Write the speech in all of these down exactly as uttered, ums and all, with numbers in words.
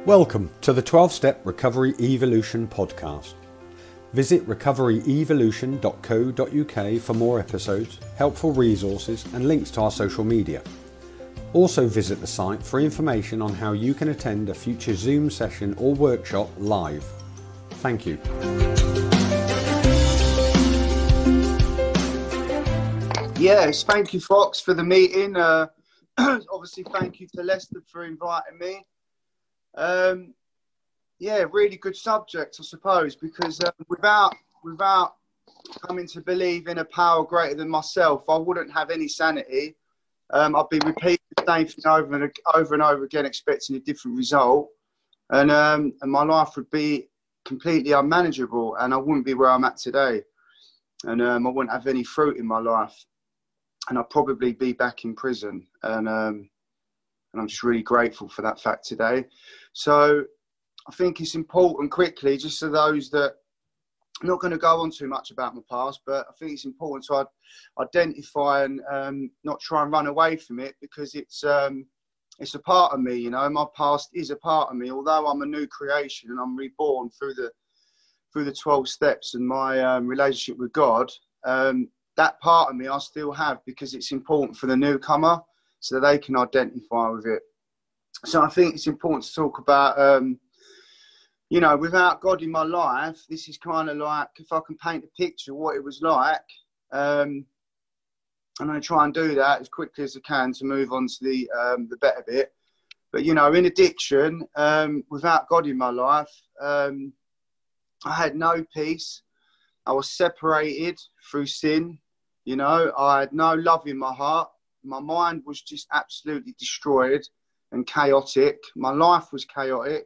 Welcome to the twelve-Step Recovery Evolution podcast. Visit recovery evolution dot co dot uk for more episodes, helpful resources and links to our social media. Also visit the site for information on how you can attend a future Zoom session or workshop live. Thank you. Yes, thank you, Fox, for the meeting. Uh, obviously, thank you to Lester for inviting me. Um, yeah, really good subject, I suppose, because uh, without without coming to believe in a power greater than myself, I wouldn't have any sanity. Um, I'd be repeating the same thing over and over and over again, expecting a different result, and um, and my life would be completely unmanageable, and I wouldn't be where I'm at today, and um, I wouldn't have any fruit in my life, and I'd probably be back in prison, and um, and I'm just really grateful for that fact today. So I think it's important quickly, just to those that, I'm not going to go on too much about my past, but I think it's important to identify and um, not try and run away from it, because it's um, it's a part of me, you know. My past is a part of me, although I'm a new creation and I'm reborn through the through the twelve steps and my um, relationship with God. Um, that part of me I still have, because it's important for the newcomer so they can identify with it. So I think it's important to talk about, um, you know, without God in my life, this is kind of like, if I can paint a picture of what it was like, um, and I try and do that as quickly as I can to move on to the um, the better bit. But, you know, in addiction, um, without God in my life, um, I had no peace. I was separated through sin. You know, I had no love in my heart. My mind was just absolutely destroyed and chaotic. My life was chaotic.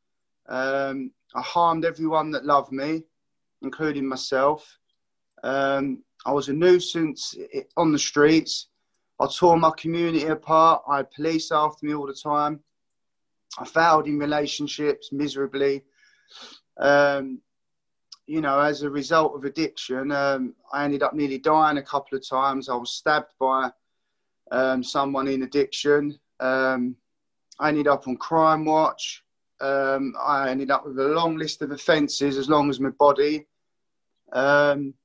Um, I harmed everyone that loved me, including myself. Um, I was a nuisance on the streets. I tore my community apart. I had police after me all the time. I failed in relationships miserably. Um, you know, as a result of addiction, um, I ended up nearly dying a couple of times. I was stabbed by um, someone in addiction. Um, I ended up on Crime Watch. Um, I ended up with a long list of offences, as long as my body. Um,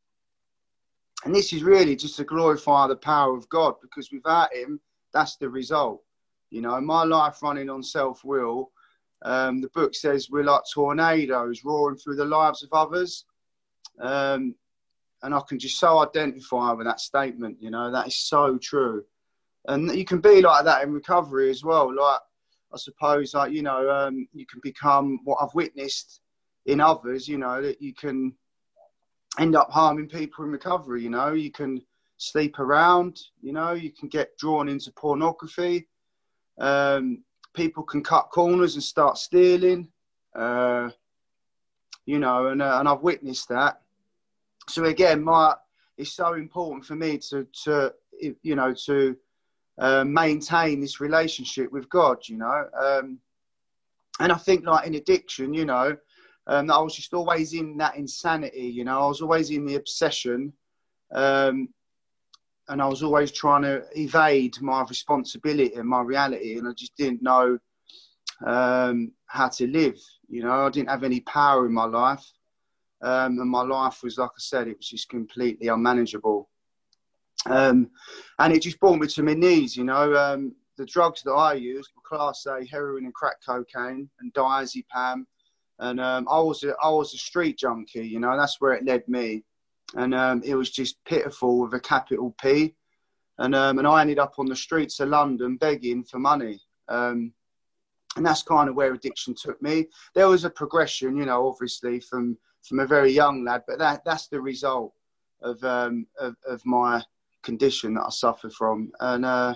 and this is really just to glorify the power of God, because without him, that's the result. You know, my life running on self-will, um, the book says we're like tornadoes roaring through the lives of others. Um, and I can just so identify with that statement, you know, that is so true. And you can be like that in recovery as well. Like, I suppose, like, you know, um, you can become what I've witnessed in others, you know, that you can end up harming people in recovery, you know. You can sleep around, you know, you can get drawn into pornography. Um, people can cut corners and start stealing, uh, you know, and, uh, and I've witnessed that. So again, my, it's so important for me to, to you know, to, Uh, maintain this relationship with God, you know. Um, and I think, like, in addiction, you know, um, I was just always in that insanity, you know. I was always in the obsession, um, and I was always trying to evade my responsibility and my reality, and I just didn't know um, how to live, you know. I didn't have any power in my life, um, and my life was, like I said, it was just completely unmanageable. Um, and it just brought me to my knees, you know. Um, the drugs that I used were class A heroin and crack cocaine and diazepam. And um, I was a, I was a street junkie, you know. That's where it led me. And um, it was just pitiful with a capital P. And um, and I ended up on the streets of London begging for money. Um, and that's kind of where addiction took me. There was a progression, you know, obviously from, from a very young lad. But that that's the result of um, of, of my condition that I suffer from, and uh,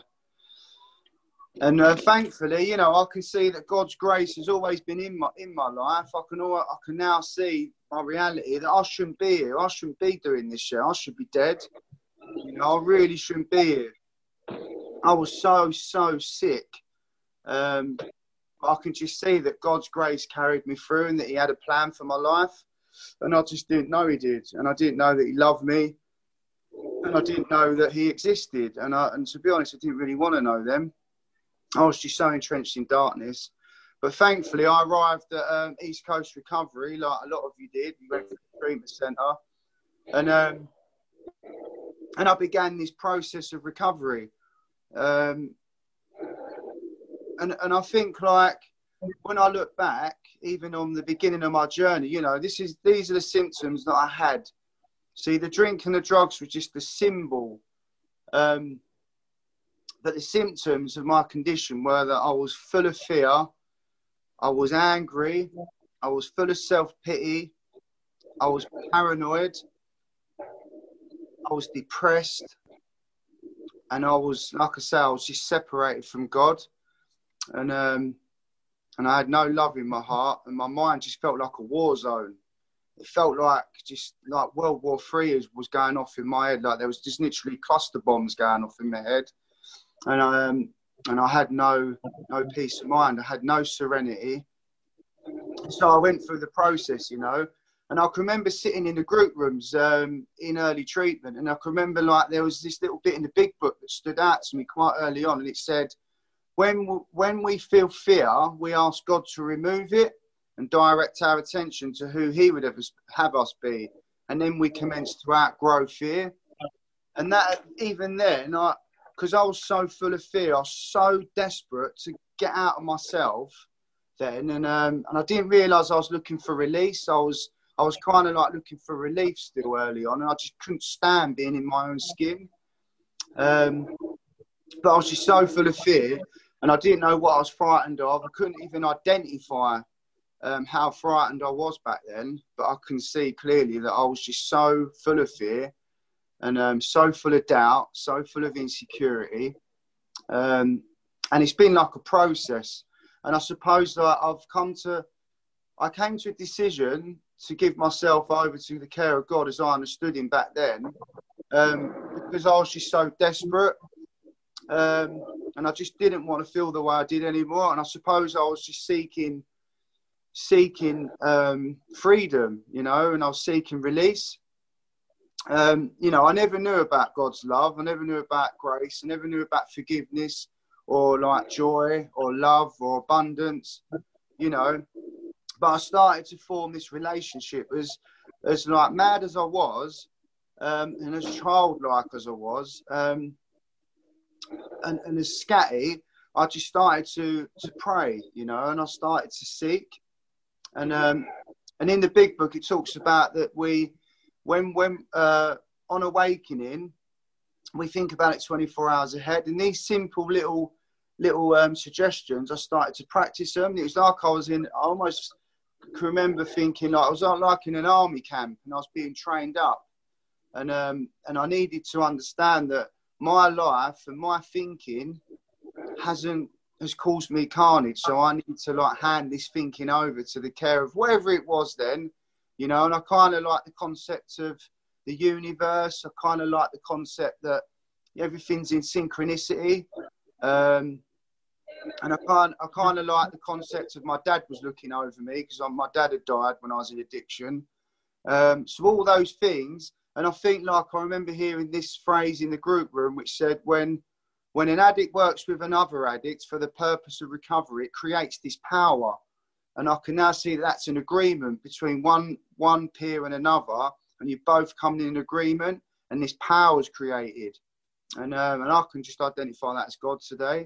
and uh, thankfully, you know, I can see that God's grace has always been in my in my life. I can I can now see my reality, that I shouldn't be here. I shouldn't be doing this shit. I should be dead. You know, I really shouldn't be here. I was so so sick. Um, I can just see that God's grace carried me through, and that He had a plan for my life, and I just didn't know He did, and I didn't know that He loved me. And I didn't know that he existed. And, I, and to be honest, I didn't really want to know them. I was just so entrenched in darkness. But thankfully, I arrived at um, East Coast Recovery, like a lot of you did. We went to the treatment centre, and um, and I began this process of recovery. Um, and and I think, like, when I look back, even on the beginning of my journey, you know, this is these are the symptoms that I had. See, the drink and the drugs were just the symbol. Um, but the symptoms of my condition were that I was full of fear, I was angry, I was full of self-pity, I was paranoid, I was depressed, and I was, like I say, I was just separated from God. And um, and I had no love in my heart, and my mind just felt like a war zone. It felt like just like World War Three was going off in my head. Like there was just literally cluster bombs going off in my head. And I, um, and I had no, no peace of mind. I had no serenity. So I went through the process, you know, and I can remember sitting in the group rooms um, in early treatment. And I can remember like there was this little bit in the big book that stood out to me quite early on. And it said, when, when we feel fear, we ask God to remove it and direct our attention to who he would have us, have us be. And then we commence to outgrow fear. And that, even then, I, because I was so full of fear, I was so desperate to get out of myself then. And um, and I didn't realise I was looking for release. I was I was kind of like looking for relief still early on. And I just couldn't stand being in my own skin. Um, but I was just so full of fear. And I didn't know what I was frightened of. I couldn't even identify um, how frightened I was back then. But I can see clearly that I was just so full of fear. And um, so full of doubt, so full of insecurity. Um, and it's been like a process. And I suppose that I've come to, I came to a decision to give myself over to the care of God as I understood him back then, um, because I was just so desperate. Um, and I just didn't want to feel the way I did anymore. And I suppose I was just seeking, seeking um, freedom, you know, and I was seeking release. Um, you know, I never knew about God's love. I never knew about grace. I never knew about forgiveness or like joy or love or abundance, you know. But I started to form this relationship as, as like mad as I was, um, and as childlike as I was, um, and, and as scatty, I just started to to pray, you know, and I started to seek. And um, and in the big book, it talks about that we. When, when uh, on awakening, we think about it twenty-four hours ahead. And these simple little little um, suggestions, I started to practice them. It was like I was in, I almost can remember thinking like I was like in an army camp and I was being trained up. And, um, and I needed to understand that my life and my thinking hasn't, has caused me carnage. So I need to like hand this thinking over to the care of whatever it was then. You know, and I kind of like the concept of the universe. I kind of like the concept that everything's in synchronicity. Um, and I kind, I kind of like the concept of my dad was looking over me because my dad had died when I was in addiction. Um, so all those things. And I think like I remember hearing this phrase in the group room, which said, when, when an addict works with another addict for the purpose of recovery, it creates this power. And I can now see that that's an agreement between one one peer and another, and you both come in agreement, and this power is created. And um, and I can just identify that as God today.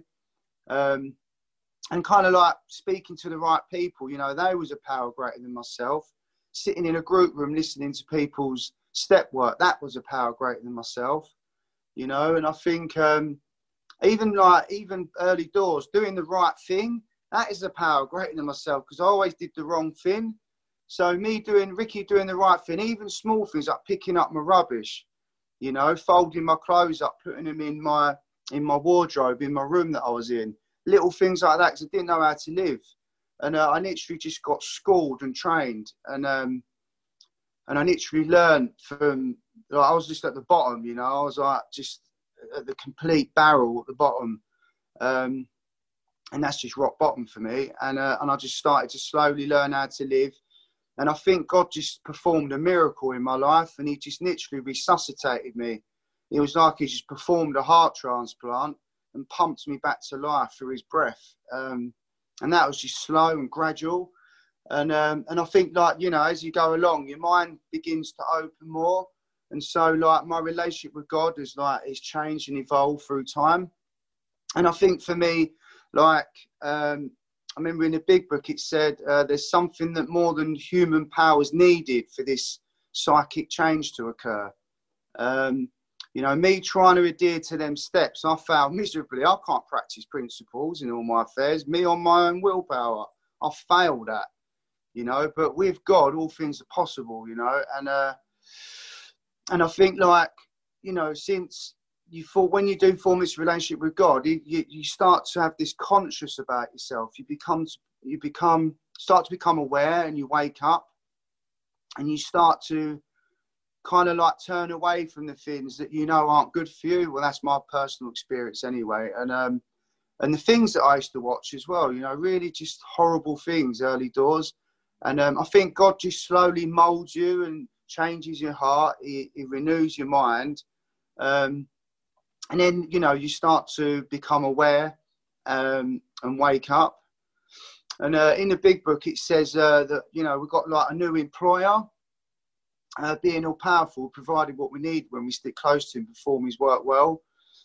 Um, and kind of like speaking to the right people, you know, they was a power greater than myself. Sitting in a group room listening to people's step work, that was a power greater than myself. You know, and I think um, even like even early doors, doing the right thing, that is a power greater than myself because I always did the wrong thing. So me doing, Ricky doing the right thing, even small things like picking up my rubbish, you know, folding my clothes up, putting them in my in my wardrobe, in my room that I was in. Little things like that because I didn't know how to live. And uh, I literally just got schooled and trained. And um, and I literally learned from, like, I was just at the bottom, you know, I was like just at the complete barrel at the bottom. Um, And that's just rock bottom for me. And uh, and I just started to slowly learn how to live. And I think God just performed a miracle in my life. And he just literally resuscitated me. It was like he just performed a heart transplant and pumped me back to life through his breath. Um, and that was just slow and gradual. And um, and I think, like, you know, as you go along, your mind begins to open more. And so, like, my relationship with God is like it's changed and evolved through time. And I think for me, like, um, I remember in the Big Book it said uh, there's something that more than human power is needed for this psychic change to occur. Um, you know, me trying to adhere to them steps, I failed miserably. I can't practice principles in all my affairs. Me on my own willpower, I failed at. You know, but with God, all things are possible, you know, and, uh, and I think, like, you know, since you thought, when you do form this relationship with God, you, you, you start to have this conscious about yourself. You become, you become, start to become aware, and you wake up and you start to kind of like turn away from the things that you know aren't good for you. Well, that's my personal experience anyway. And, um, and the things that I used to watch as well, you know, really just horrible things early doors. And um, I think God just slowly molds you and changes your heart. He, he renews your mind. Um, and then, you know, you start to become aware um, and wake up. And uh, in the Big Book, it says uh, that, you know, we've got like a new employer, uh, being all powerful, provided what we need when we stick close to him, perform his work well.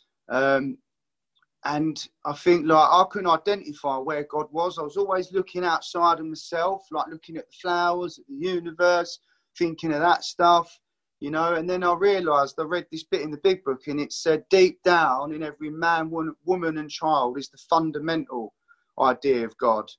Um, And I think, like, I couldn't identify where God was. I was always looking outside of myself, like looking at the flowers, at the universe, thinking of that stuff, you know. And then I realised, I read this bit in the Big Book, and it said, deep down in every man, woman and child is the fundamental idea of God.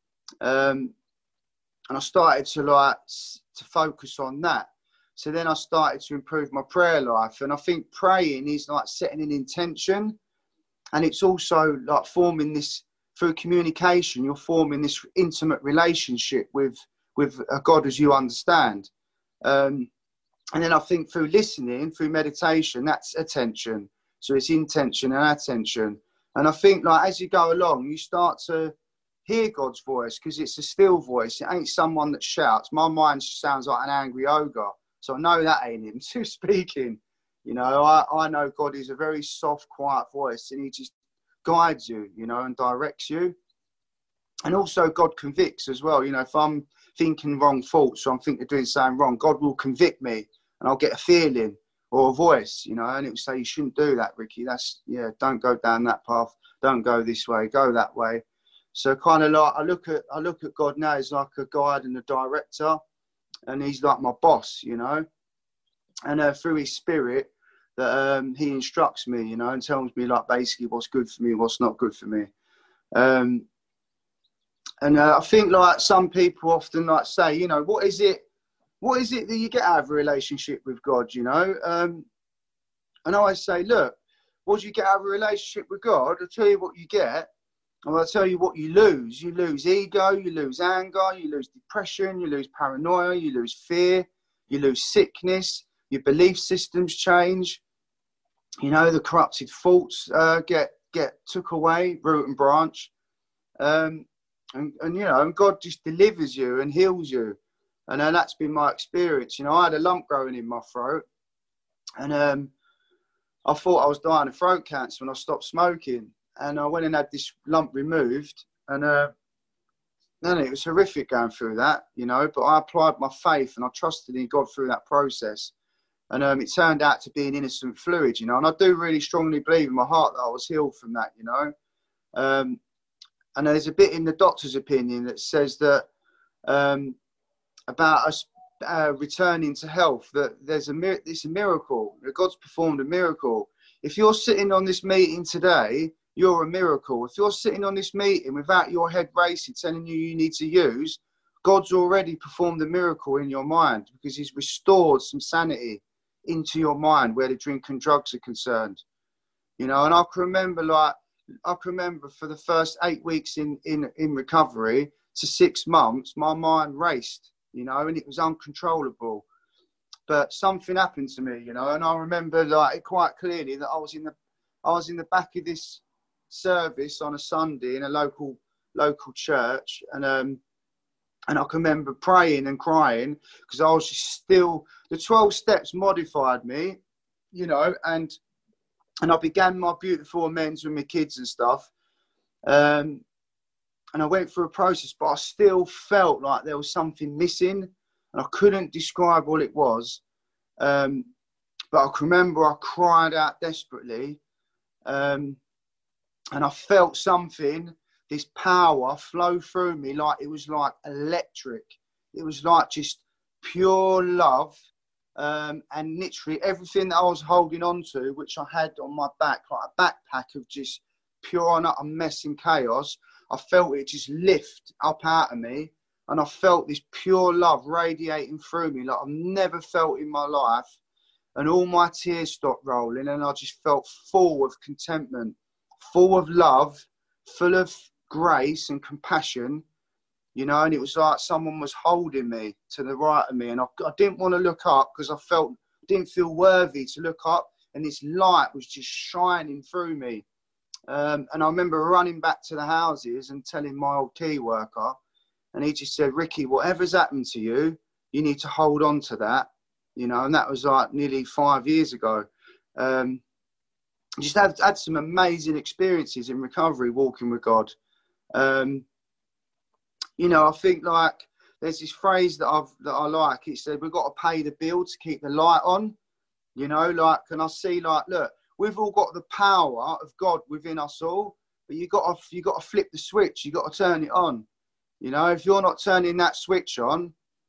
Um, and I started to, like, to focus on that. So then I started to improve my prayer life. And I think praying is like setting an intention. And it's also like forming this, through communication, you're forming this intimate relationship with, with a God as you understand. Um, and then I think through listening, through meditation, that's attention. So it's intention and attention. And I think, like, as you go along, you start to hear God's voice, because it's a still voice. It ain't someone that shouts. My mind sounds like an angry ogre. So I know that ain't him too speaking. You know, I, I know God is a very soft, quiet voice, and he just guides you, you know, and directs you. And also God convicts as well. You know, if I'm thinking wrong thoughts, or I'm thinking of doing something wrong, God will convict me, and I'll get a feeling or a voice, you know, and it will say, you shouldn't do that, Ricky. That's, yeah, don't go down that path. Don't go this way, go that way. So kind of like, I look at, I look at God now as like a guide and a director, and he's like my boss, you know. And uh, through his spirit, that um, he instructs me, you know, and tells me, like, basically what's good for me, what's not good for me. Um, and uh, I think, like, some people often, like, say, you know, what is it, what is it that you get out of a relationship with God, you know? Um, and I always say, look, what do you get out of a relationship with God? I'll tell you what you get, and I'll tell you what you lose. You lose ego, you lose anger, you lose depression, you lose paranoia, you lose fear, you lose sickness. Your belief systems change, you know, the corrupted thoughts uh, get get took away, root and branch. Um, and, and, you know, and God just delivers you and heals you. And uh, that's been my experience. You know, I had a lump growing in my throat, and um, I thought I was dying of throat cancer when I stopped smoking. And I went and had this lump removed, and uh, and it was horrific going through that, you know, but I applied my faith and I trusted in God through that process. And um, it turned out to be an innocent fluid, you know, and I do really strongly believe in my heart that I was healed from that, you know. Um, and there's a bit in the doctor's opinion that says that um, about us uh, returning to health, that there's a mir- it's a miracle, that God's performed a miracle. If you're sitting on this meeting today, you're a miracle. If you're sitting on this meeting without your head racing, telling you you need to use, God's already performed a miracle in your mind, because he's restored some sanity into your mind where the drink and drugs are concerned, you know. And I can remember, like, I can remember for the first eight weeks in, in, in recovery to six months, my mind raced, you know, and it was uncontrollable. But something happened to me, you know, and I remember, like, quite clearly that I was in the, I was in the back of this service on a Sunday in a local, local church. And, um, And I can remember praying and crying, because I was just still, the twelve steps modified me, you know, and and I began my beautiful amends with my kids and stuff. Um, and I went through a process, but I still felt like there was something missing, and I couldn't describe what it was. Um, but I can remember I cried out desperately, um, and I felt something, this power flow through me like it was like electric. It was like just pure love, um, and literally everything that I was holding on to, which I had on my back, like a backpack of just pure and utter mess and chaos, I felt it just lift up out of me, and I felt this pure love radiating through me like I've never felt in my life, and all my tears stopped rolling, and I just felt full of contentment, full of love, full of grace and compassion, you know, and it was like someone was holding me to the right of me, and I, I didn't want to look up because I felt, didn't feel worthy to look up, and this light was just shining through me. Um, and I remember running back to the houses and telling my old key worker, and he just said, Ricky, whatever's happened to you, you need to hold on to that, you know, and that was like nearly five years ago. Um, just had, had some amazing experiences in recovery, walking with God. Um, you know, I think like there's this phrase that I've, that I like. It said, we've got to pay the bill to keep the light on, you know, like, and I see like, look, we've all got the power of God within us all, but you got to, you got to flip the switch. You got to turn it on. You know, if you're not turning that switch on,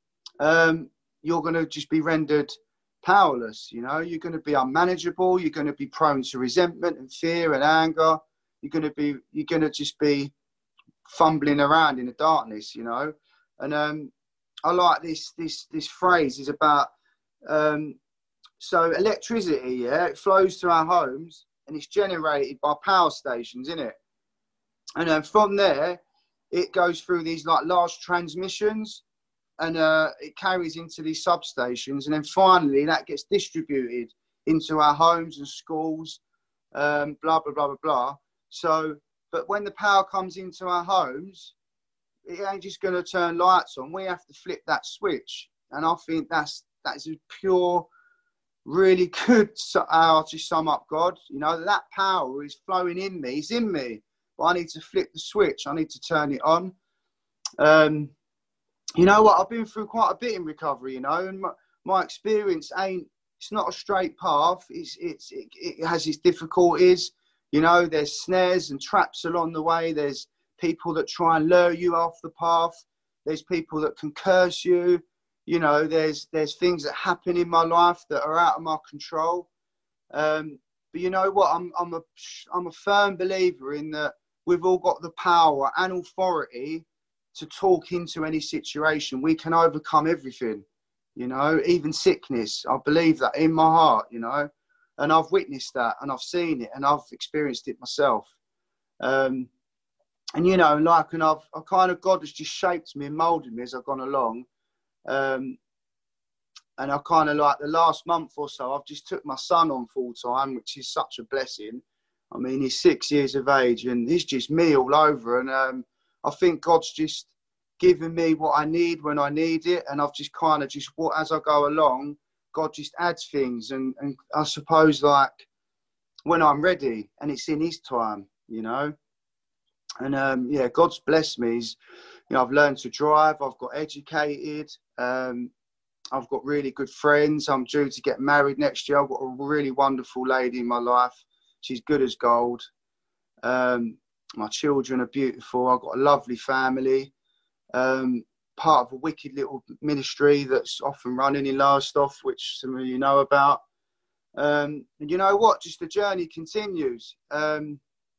um, you're going to just be rendered powerless. You know, you're going to be unmanageable. You're going to be prone to resentment and fear and anger. You're going to be, you're going to just be fumbling around in the darkness, you know. And um, I like this, this, this phrase is about, um, so electricity, yeah, it flows to our homes and it's generated by power stations, isn't it? And then from there, it goes through these like large transmissions, and uh, it carries into these substations, and then finally that gets distributed into our homes and schools, um, blah, blah, blah, blah, blah. So, but when the power comes into our homes, it ain't just going to turn lights on. We have to flip that switch. And I think that's, that's a pure, really good how to sum up God. You know, that power is flowing in me. It's in me. But I need to flip the switch. I need to turn it on. Um, you know what? I've been through quite a bit in recovery, you know, and my, my experience ain't, it's not a straight path. It's, it's, it, it has its difficulties. You know, there's snares and traps along the way. There's people that try and lure you off the path. There's people that can curse you. You know, there's, there's things that happen in my life that are out of my control. Um, but you know what? I'm, I'm a, I'm a firm believer in that we've all got the power and authority to talk into any situation. We can overcome everything, you know, even sickness. I believe that in my heart, you know, and I've witnessed that and I've seen it and I've experienced it myself. Um, and, you know, like, and I've, I kind of, God has just shaped me and molded me as I've gone along. Um, and I kind of like the last month or so, I've just took my son on full time, which is such a blessing. I mean, he's six years of age and he's just me all over. And um, I think God's just given me what I need when I need it. And I've just kind of just, as I go along, God just adds things. And, and I suppose like when I'm ready and it's in his time, you know. And um, yeah, God's blessed me. He's, you know, I've learned to drive. I've got educated. Um, I've got really good friends. I'm due to get married next year. I've got a really wonderful lady in my life. She's good as gold. Um, my children are beautiful. I've got a lovely family. Um, part of a wicked little ministry that's often running in Lowestoft, which some of you know about. Um, and you know what? Just the journey continues. Um,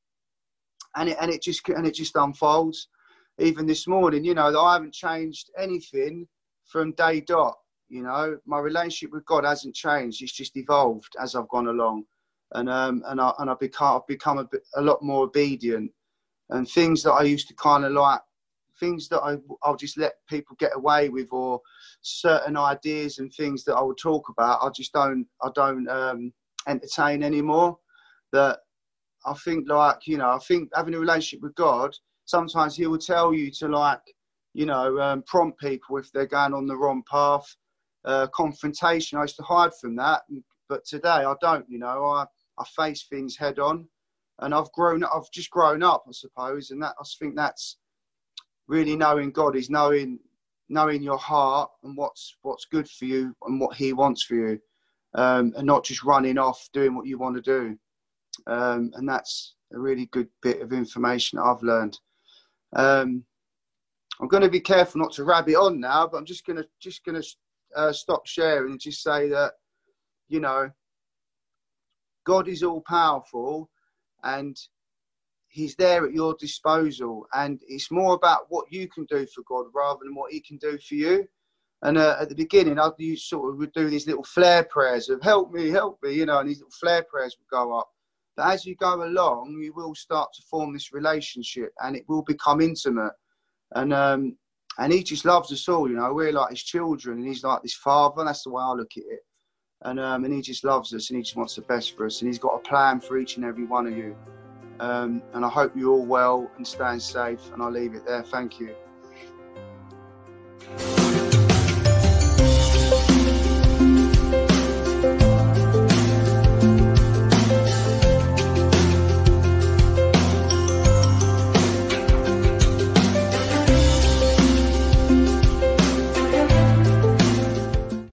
and it and it just and it just unfolds. Even this morning, you know, I haven't changed anything from day dot. You know, my relationship with God hasn't changed. It's just evolved as I've gone along, and um, and I and I become I've become a bit, a lot more obedient, and things that I used to kind of like, things that I I'll just let people get away with, or certain ideas and things that I would talk about, I just don't I don't um, entertain anymore. That I think like, you know, I think having a relationship with God, sometimes he will tell you to like, you know, um, prompt people if they're going on the wrong path. Uh, confrontation, I used to hide from that, but today I don't, you know, I, I face things head on, and I've grown, I've just grown up, I suppose, and that, I think that's, really knowing God is knowing knowing your heart and what's what's good for you and what He wants for you, um, and not just running off doing what you want to do. Um, and that's a really good bit of information I've learned. Um, I'm going to be careful not to rabbit on now, but I'm just going to just going to uh, stop sharing and just say that, you know, God is all powerful, and He's there at your disposal, and it's more about what you can do for God rather than what He can do for you. And uh, at the beginning, I you sort of would do these little flare prayers of "help me, help me," you know, and these little flare prayers would go up. But as you go along, you will start to form this relationship, and it will become intimate. And um, and He just loves us all, you know. We're like His children, and He's like this Father. And that's the way I look at it. And um, and He just loves us, and He just wants the best for us, and He's got a plan for each and every one of you. Um, and I hope you're all well and staying safe, and I'll leave it there. Thank you.